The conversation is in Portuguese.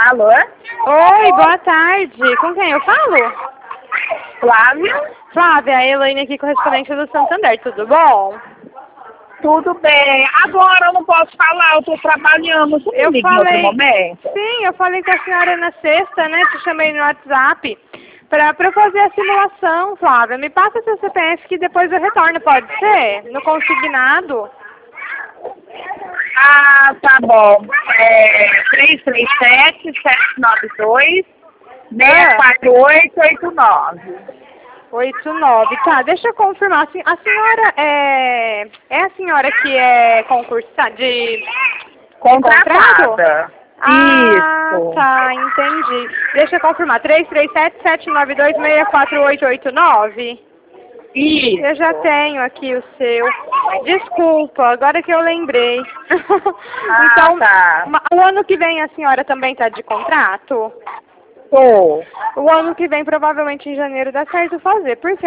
Alô? Oi, boa tarde. Com quem eu falo? Flávia? Flávia, a Elaine aqui, correspondente do Santander, tudo bom? Tudo bem. Agora eu não posso falar, eu tô trabalhando. Você me liga em outro momento? Sim, eu falei com a senhora na sexta, né? Te chamei no WhatsApp pra fazer a simulação, Flávia. Me passa seu CPF que depois eu retorno, pode ser? No consignado. Ah, tá bom. 337-792-648-89. 89, tá, deixa eu confirmar. A senhora é a senhora que é concursada de contrato? Contratada. Ah, Isso. tá, entendi. Deixa eu confirmar. 337-792-64889? Isso. Eu já tenho aqui o seu. Desculpa, agora que eu lembrei. Então, Tá. o ano que vem a senhora também tá de contrato? Tô. O ano que vem, provavelmente em janeiro, dá certo fazer. Porque